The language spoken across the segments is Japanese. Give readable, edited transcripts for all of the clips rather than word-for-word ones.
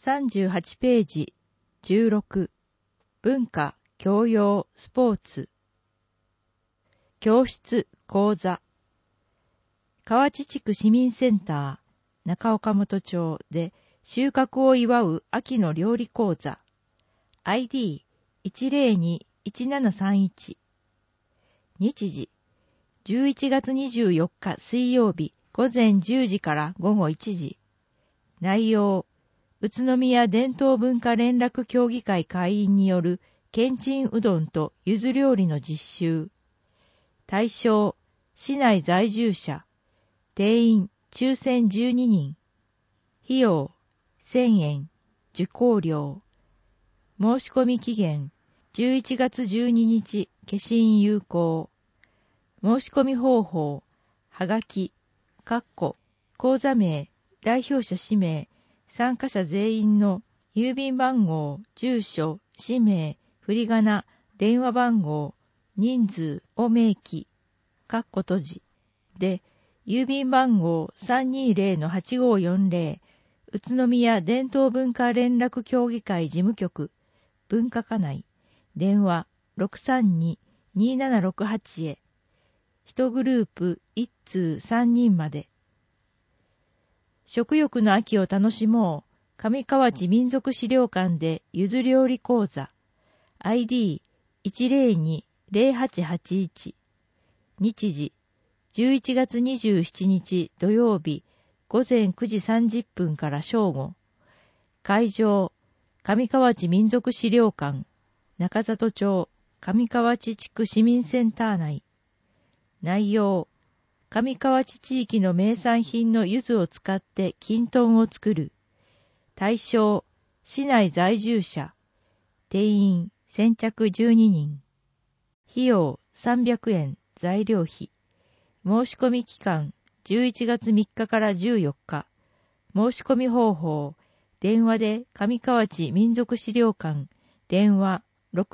38ページ16文化、教養、スポーツ教室、講座河内地区市民センター中岡本町で収穫を祝う秋の料理講座 ID1021731 日時11月24日水曜日午前10時から午後1時内容宇都宮伝統文化連絡協議会会員によるけんちんうどんとゆず料理の実習対象市内在住者定員抽選12人費用1000円受講料申し込み期限11月12日消印有効申し込み方法はがき講座名代表者氏名参加者全員の郵便番号、住所、氏名、振り仮名、電話番号、人数を明記、閉じで、郵便番号 320-8540 宇都宮伝統文化連絡協議会事務局、文化課内、電話 632-2768 へ、1グループ1通3人まで。食欲の秋を楽しもう。上河内民族資料館でゆず料理講座 ID1020881 日時11月27日土曜日午前9時30分から正午会場上河内民族資料館中里町上河内地区市民センター内内容上河内地域の名産品の柚子を使ってきんとんを作る。対象、市内在住者。定員、先着12人。費用、300円、材料費。申し込み期間、11月3日から14日。申し込み方法、電話で上河内民族資料館、電話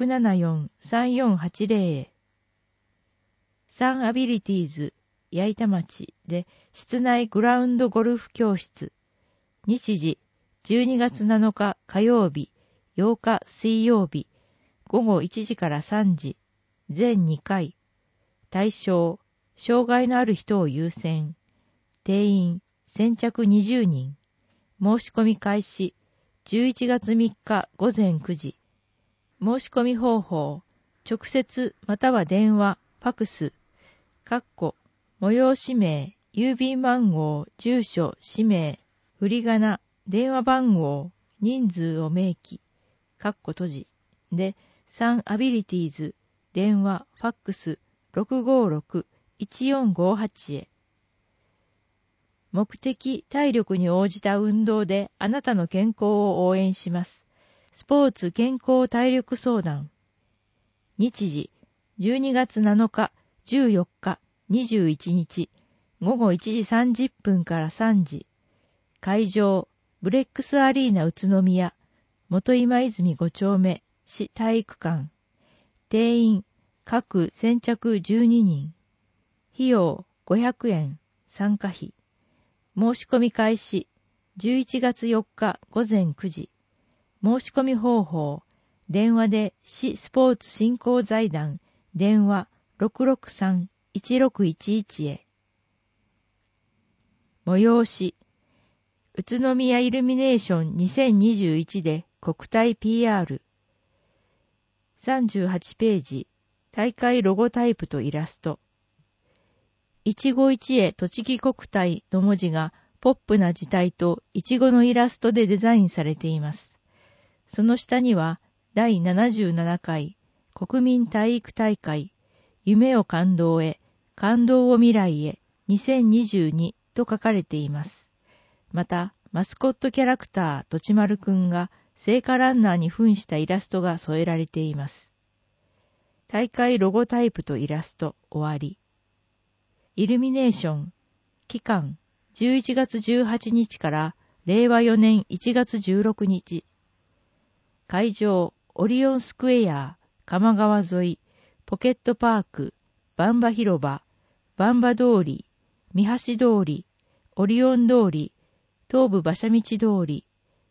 674-3480 へ。サンアビリティーズ、矢板町で室内グラウンドゴルフ教室日時12月7日火曜日8日水曜日午後1時から3時全2回対象障害のある人を優先定員先着20人申し込み開始11月3日午前9時申し込み方法直接または電話ファクス催し名、郵便番号、住所、氏名、振り仮名、電話番号、人数を明記、閉じで、サンアビリティーズ、電話、ファックス、656-1458 へ。目的、体力に応じた運動であなたの健康を応援します。スポーツ健康体力相談。日時、12月7日、14日、21日午後1時30分から3時会場ブレックスアリーナ宇都宮元今泉5丁目市体育館定員各先着12人費用500円参加費申し込み開始11月4日午前9時申し込み方法電話で市スポーツ振興財団電話663-1611 へ。催し、宇都宮イルミネーション2021で国体 PR。38ページ、大会ロゴタイプとイラスト。一期一会栃木国体の文字がポップな字体とイチゴのイラストでデザインされています。その下には第77回国民体育大会夢を感動へ、感動を未来へ、2022と書かれています。また、マスコットキャラクター、とちまるくんが聖火ランナーに扮したイラストが添えられています。大会ロゴタイプとイラスト、終わり。イルミネーション、期間、11月18日から令和4年1月16日。会場、オリオンスクエア、鎌川沿い、ポケットパーク、バンバ広場、バンバ通り、三橋通り、オリオン通り、東武馬車道通り、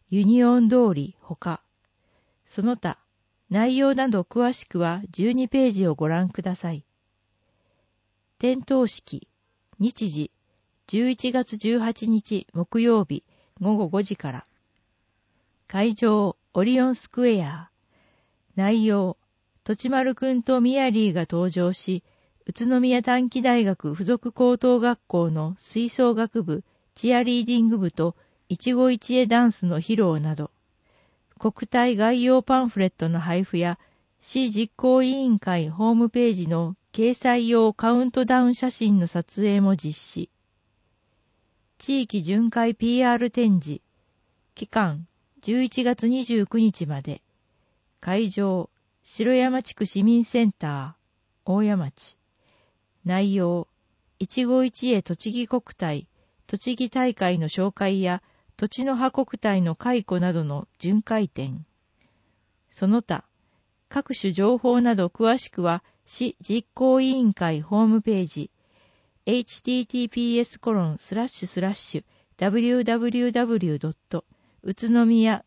ユニオン通りほか。その他、内容など詳しくは12ページをご覧ください。点灯式、日時、11月18日木曜日午後5時から。会場、オリオンスクエア。内容、とちまるくんとミヤリーが登場し、宇都宮短期大学附属高等学校の吹奏楽部、チアリーディング部と一期一会ダンスの披露など、国体概要パンフレットの配布や、市実行委員会ホームページの掲載用カウントダウン写真の撮影も実施。地域巡回 PR 展示。期間、11月29日まで。会場、城山地区市民センター、大谷町。内容、一期一会栃木国体、栃木大会の紹介や、土地の葉国体の回顧などの巡回展。その他、各種情報など詳しくは、市実行委員会ホームページ、https://www. 宇都宮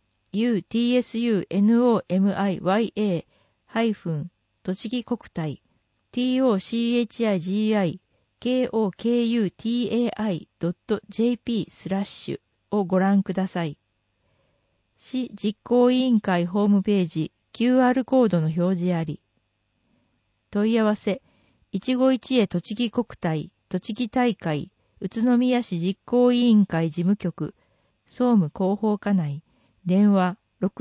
utsunomiya- 栃木国体 tochigikokutai.jp/ をご覧ください。市実行委員会ホームページ QR コードの表示あり。問い合わせ、一期一会栃木国体、栃木大会、宇都宮市実行委員会事務局、総務広報課内、電話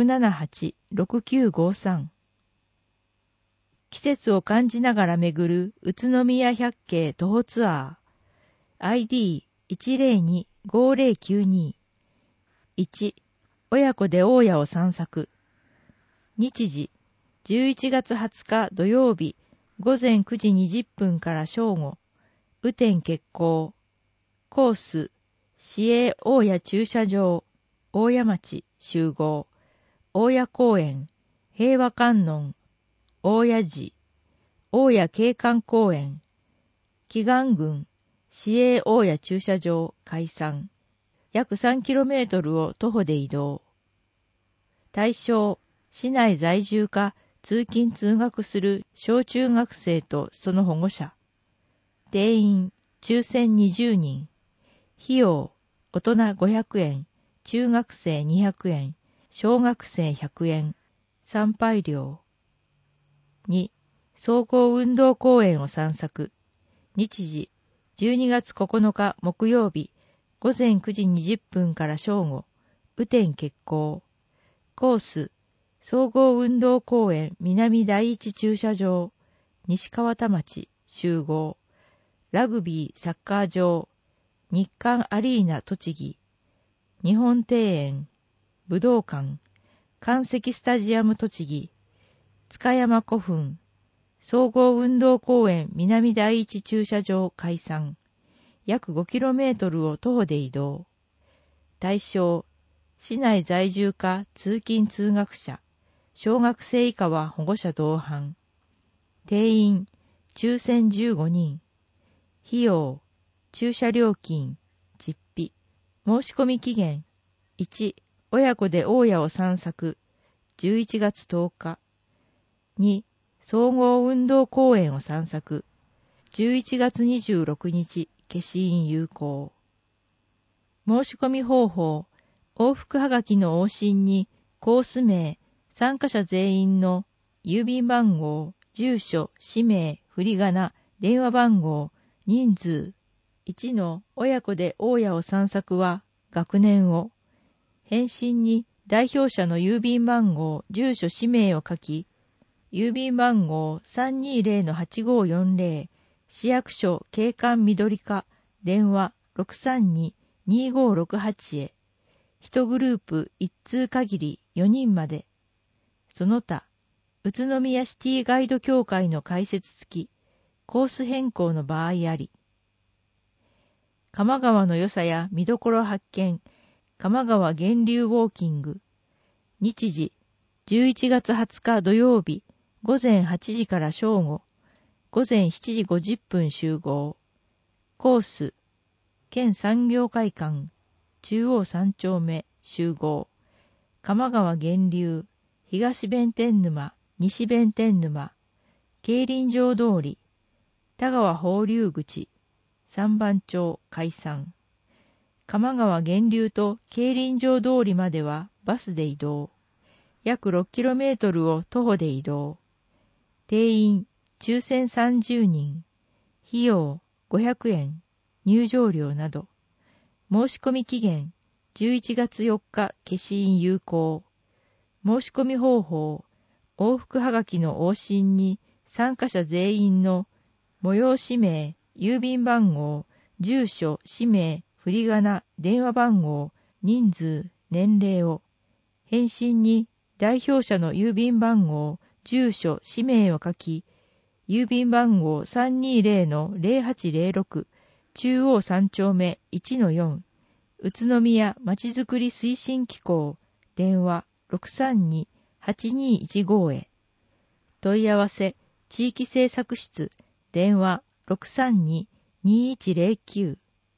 678-6953。季節を感じながら巡る宇都宮百景徒歩ツアー。ID102-5092。1、親子で大谷を散策。日時、11月20日土曜日、午前9時20分から正午。雨天決行。コース、市営大谷駐車場、大谷町集合。大谷公園、平和観音、大谷寺、大谷景観公園、祈願郡、市営大谷駐車場開山。約 3km を徒歩で移動。対象、市内在住か通勤通学する小中学生とその保護者。定員、抽選20人。費用、大人500円、中学生200円、小学生100円。参拝料。2、総合運動公園を散策。日時、12月9日木曜日、午前9時20分から正午。雨天決行。コース、総合運動公園南第一駐車場、西川田町集合。ラグビーサッカー場、日韓アリーナ栃木。日本庭園、武道館、関石スタジアム栃木。塚山古墳、総合運動公園南第一駐車場開山。約 5km を徒歩で移動。対象、市内在住か通勤通学者、小学生以下は保護者同伴。定員、抽選15人。費用、駐車料金、実費。申し込み期限、1、親子で大谷を散策、11月10日。2、総合運動公園を散策、11月26日。消印有効。申し込み方法、往復はがきの往診に、コース名、参加者全員の郵便番号、住所、氏名、振り仮名、電話番号、人数。1の親子で大谷を散策は、学年を。返信に代表者の郵便番号、住所、氏名を書き、郵便番号 320-8540、市役所景観緑課、電話 632-2568 へ。1グループ1通限り4人まで。その他、宇都宮シティガイド協会の開設付き、コース変更の場合あり。鎌川の良さや見どころ発見、鎌川源流ウォーキング。日時、11月20日土曜日、午前8時から正午。午前7時50分集合。コース、県産業会館、中央3丁目集合。 鎌川源流、東弁天沼、西弁天沼、競輪場通り、田川放流口、三番町解散。鎌川源流と競輪場通りまではバスで移動。約 6km を徒歩で移動。定員、抽選30人。費用、500円。入場料など。申し込み期限、11月4日消印有効。申し込み方法、往復はがきの往診に参加者全員の催し名、郵便番号、住所、氏名、振り仮名、電話番号、人数、年齢を。返信に代表者の郵便番号、住所、氏名を書き、郵便番号 320-0806 中央3丁目 1-4 宇都宮まちづくり推進機構電話 632-8215 へ。問い合わせ地域政策室電話 632-2109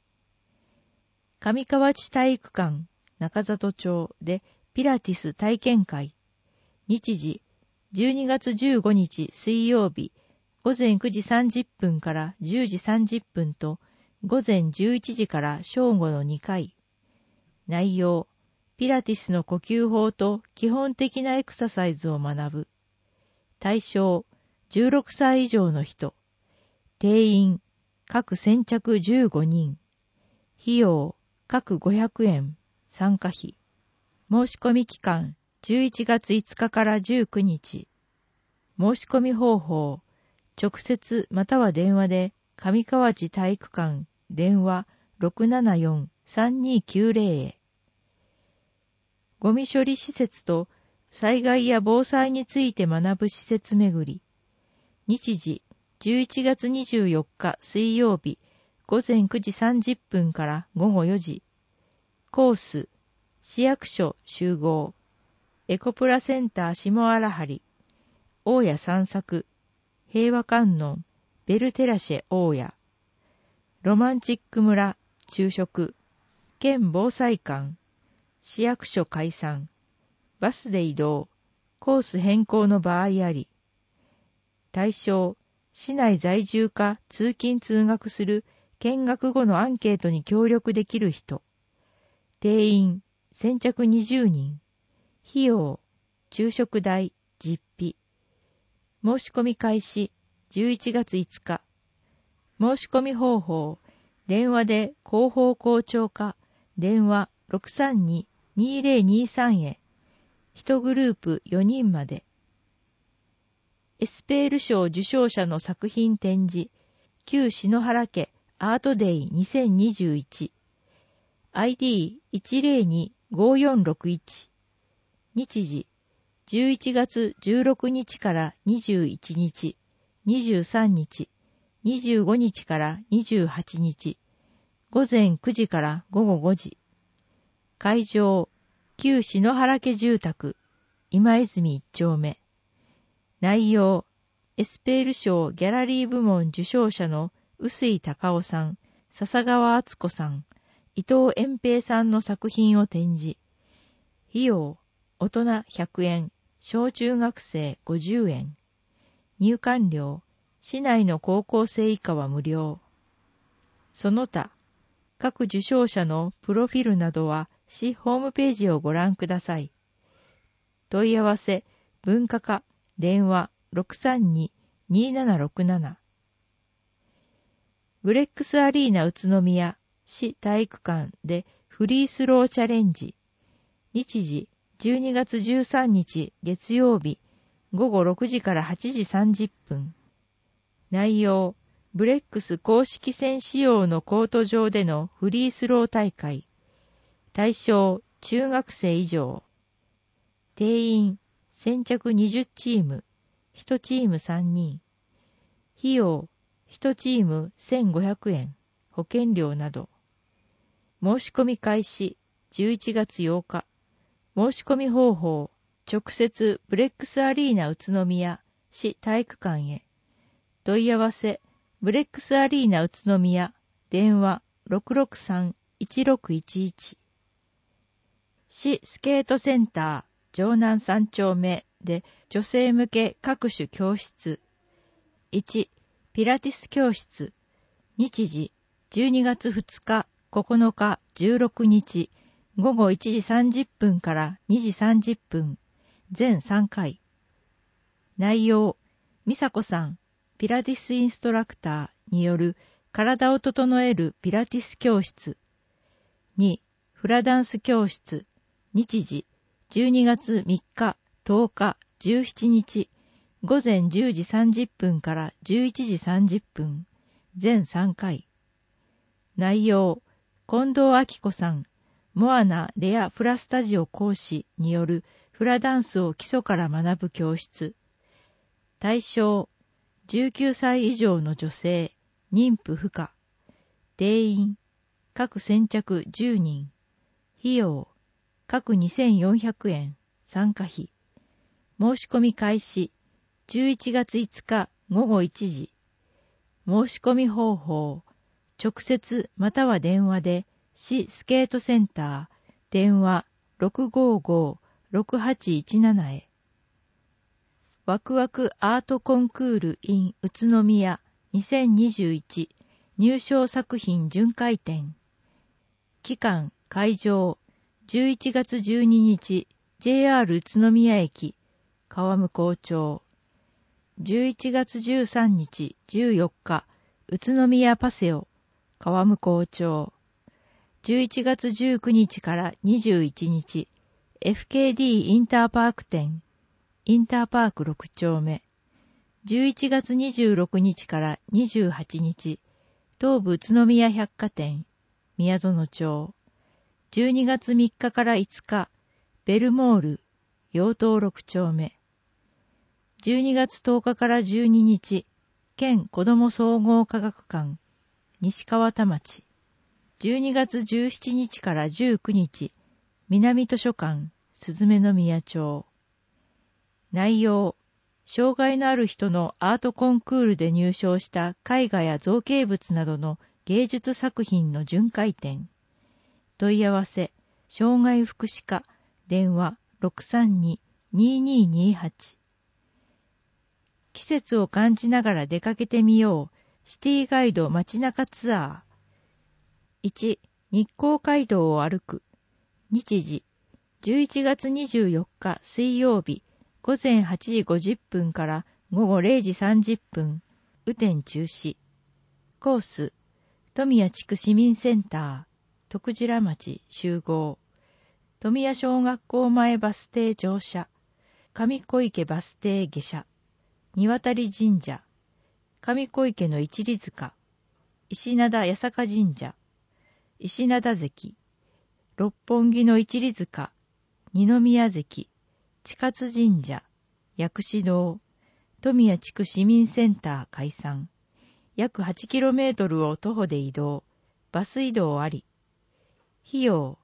上河内体育館中里町でピラティス体験会。日時12月15日水曜日午前9時30分から10時30分と午前11時から正午の2回。内容、ピラティスの呼吸法と基本的なエクササイズを学ぶ。対象、16歳以上の人。定員、各先着15人。費用、各500円。参加費。申し込み期間、11月5日から19日。申し込み方法、直接または電話で上河内体育館電話 674-3290 へ。ゴミ処理施設と災害や防災について学ぶ施設巡り。日時11月24日水曜日午前9時30分から午後4時。コース、市役所集合。エコプラセンター下荒張。大谷散策。平和観音、ベルテラシェ大谷。ロマンチック村、昼食。県防災館。市役所解散。バスで移動。コース変更の場合あり。対象、市内在住か通勤通学する見学後のアンケートに協力できる人。定員、先着20人。費用、昼食代、実費。申し込み開始、11月5日。申し込み方法、電話で広報校長課、電話 632-2023 へ。1グループ4人まで。エスペール賞受賞者の作品展示、旧篠原家アートデイ2021。ID1025461。日時、11月16日から21日、23日、25日から28日、午前9時から午後5時。会場、旧篠原家住宅、今泉1丁目。内容、エスペール賞ギャラリー部門受賞者の臼井隆夫さん、笹川敦子さん、伊藤円平さんの作品を展示。費用、大人100円、小中学生50円。入館料、市内の高校生以下は無料。その他、各受賞者のプロフィルなどは市ホームページをご覧ください。問い合わせ、文化課、電話 632-2767。ブレックスアリーナ宇都宮市体育館でフリースローチャレンジ。日時、12月13日月曜日午後6時から8時30分。内容、ブレックス公式戦仕様のコート上でのフリースロー大会。対象、中学生以上。定員、先着20チーム、1チーム3人。費用、1チーム1500円、保険料など。申し込み開始、11月8日。申し込み方法、直接ブレックスアリーナ宇都宮市体育館へ。問い合わせ、ブレックスアリーナ宇都宮、電話 663-1611。 市スケートセンター城南3丁目で女性向け各種教室。1、ピラティス教室。日時、12月2日、9日、16日、午後1時30分から2時30分、全3回。内容、美佐子さん、ピラティスインストラクターによる体を整えるピラティス教室。2、フラダンス教室。日時、12月3日、10日、17日、午前10時30分から11時30分、全3回。内容、近藤明子さん、モアナレアフラスタジオ講師によるフラダンスを基礎から学ぶ教室。対象、19歳以上の女性、妊婦不可。定員、各先着10人。費用、各2400円、参加費。申し込み開始、11月5日午後1時。申し込み方法、直接または電話で、市スケートセンター、電話 655-6817 へ。ワクワクアートコンクール in 宇都宮2021入賞作品巡回展。期間、会場、11月12日、JR 宇都宮駅、川向町。11月13日、14日、宇都宮パセオ、川向町。11月19日から21日、FKD インターパーク店、インターパーク6丁目。11月26日から28日、東武宇都宮百貨店、宮園町。12月3日から5日、ベルモール、陽東6丁目。12月10日から12日、県子ども総合科学館、西川田町。12月17日から19日、南図書館、すずめの宮町。内容、障害のある人のアートコンクールで入賞した絵画や造形物などの芸術作品の巡回展。問い合わせ、障害福祉課、電話 632-2228。季節を感じながら出かけてみよう、シティガイド街中ツアー。1、日光街道を歩く。日時、11月24日水曜日、午前8時50分から午後0時30分、雨天中止。コース、富谷地区市民センター、徳白町集合。富谷小学校前バス停乗車。上小池バス停下車。二渡神社。上小池の一里塚。石灘八坂神社。石灘関。六本木の一里塚。二宮関。千勝神社。薬師堂。富谷地区市民センター開山。約 8km を徒歩で移動。バス移動あり。費用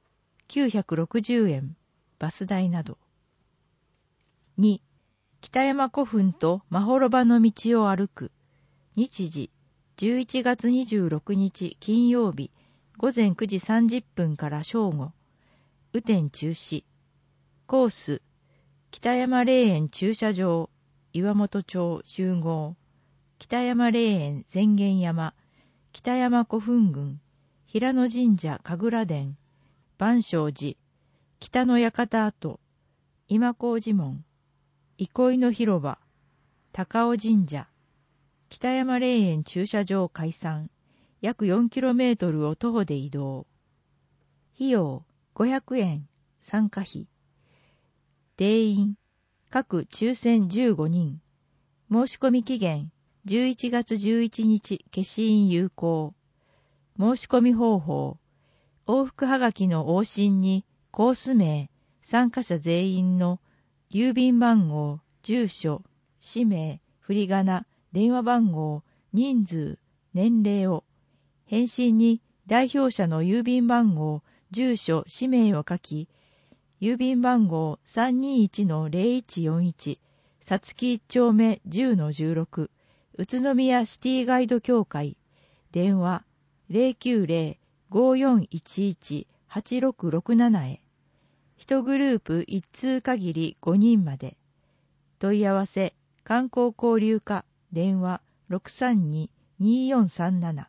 960円。バス代など。2、北山古墳とまほろばの道を歩く。日時、11月26日金曜日、午前9時30分から正午。雨天中止。コース、北山霊園駐車場、岩本町集合。北山霊園浅間山、北山古墳群、平野神社神楽殿、万象寺、北の館跡、今高寺門、憩いの広場、高尾神社、北山霊園駐車場開山、約 4km を徒歩で移動。費用500円、参加費。定員、各抽選15人。申し込み期限、11月11日消印有効。申し込み方法、往復はがきの往診にコース名、参加者全員の郵便番号、住所、氏名、振り仮名、電話番号、人数、年齢を、返信に代表者の郵便番号、住所、氏名を書き、郵便番号 321-0141、さつき1丁目 10-16、宇都宮シティガイド協会、電話 090-5411-8667 へ。 1グループ1通限り5人まで。問い合わせ、観光交流課、電話 632-2437。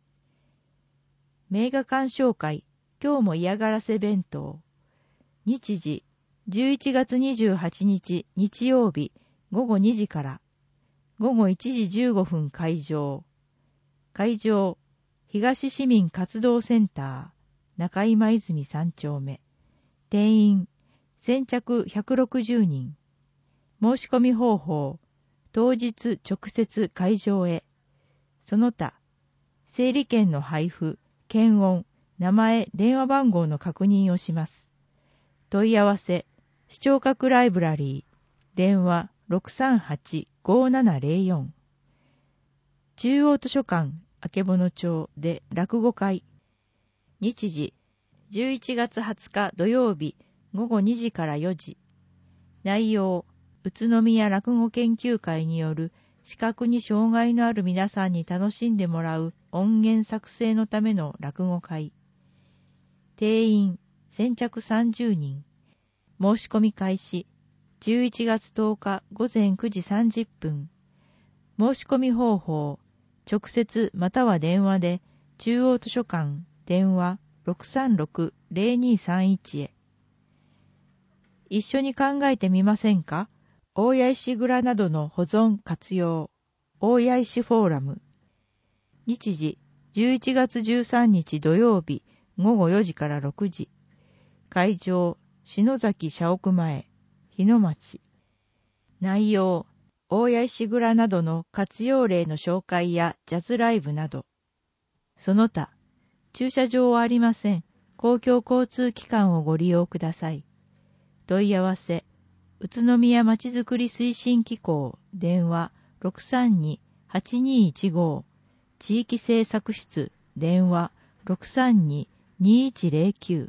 名画鑑賞会、今日も嫌がらせ弁当。日時、11月28日日曜日午後2時から、午後1時15分開場。会場、東市民活動センター、中今泉3丁目。定員、先着160人。申し込み方法、当日直接会場へ。その他、整理券の配布、検温、名前、電話番号の確認をします。問い合わせ、視聴覚ライブラリー、電話 638-5704。中央図書館、曙町で落語会。日時、11月20日土曜日午後2時から4時。内容、宇都宮落語研究会による視覚に障害のある皆さんに楽しんでもらう音源作成のための落語会。定員、先着30人。申し込み開始、11月10日午前9時30分。申し込み方法、直接または電話で、中央図書館、電話 636-0231 へ。一緒に考えてみませんか？大谷石蔵などの保存活用。大谷石フォーラム。日時、11月13日土曜日午後4時から6時。会場、篠崎社屋前、日野町。内容、大谷石蔵などの活用例の紹介やジャズライブなど。その他、駐車場はありません。公共交通機関をご利用ください。問い合わせ、宇都宮まちづくり推進機構、電話 632-8215。地域政策室、電話 632-2109。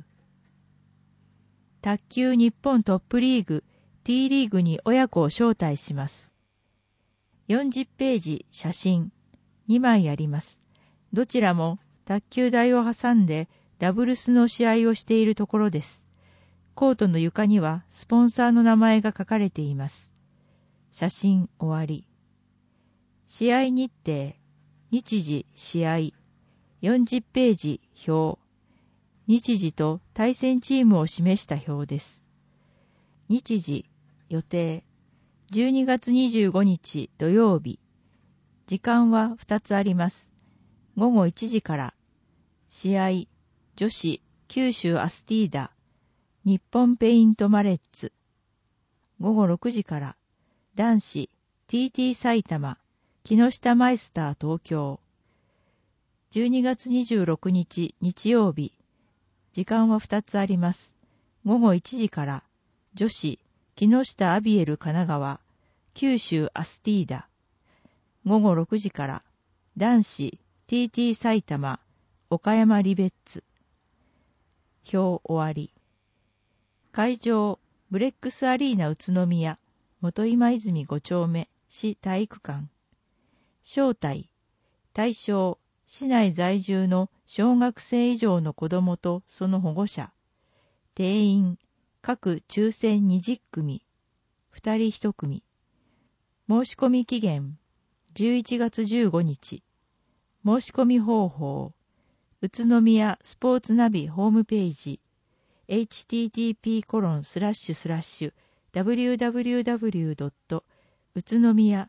卓球日本トップリーグ T リーグに親子を招待します。40ページ写真2枚あります。どちらも卓球台を挟んでダブルスの試合をしているところです。コートの床にはスポンサーの名前が書かれています。写真終わり。試合日程、日時試合、40ページ表。日時と対戦チームを示した表です。日時、予定、12月25日土曜日。時間は2つあります。午後1時から、試合、女子、九州アスティーダ、日本ペイントマレッツ。午後6時から、男子、TT 埼玉、木下マイスター東京。12月26日日曜日。時間は2つあります。午後1時から、女子、木下アビエル神奈川、九州アスティーダ。午後6時から、男子、TT 埼玉、岡山リベッツ。表終わり。会場、ブレックスアリーナ宇都宮、元今泉5丁目、市体育館。招待、対象、市内在住の小学生以上の子どもとその保護者。定員、各抽選20組、2人1組。申し込み期限、11月15日。申し込み方法、宇都宮スポーツナビホームページ、http://www. 宇都宮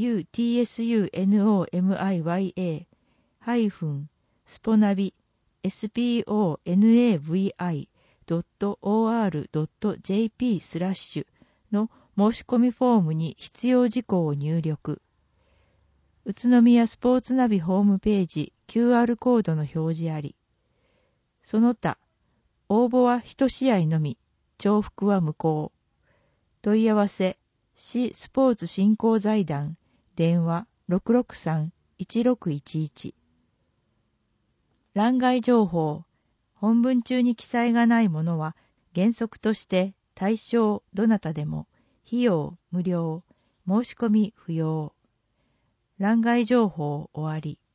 utsunomiya-sponavi sponavi.or.jp/ の申し込みフォームに必要事項を入力。宇都宮スポーツナビホームページ QR コードの表示あり。その他、応募は1試合のみ、重複は無効。問い合わせ、市スポーツ振興財団、電話 663-1611。欄外情報、本文中に記載がないものは、原則として対象どなたでも、費用無料、申し込み不要。欄外情報終わり。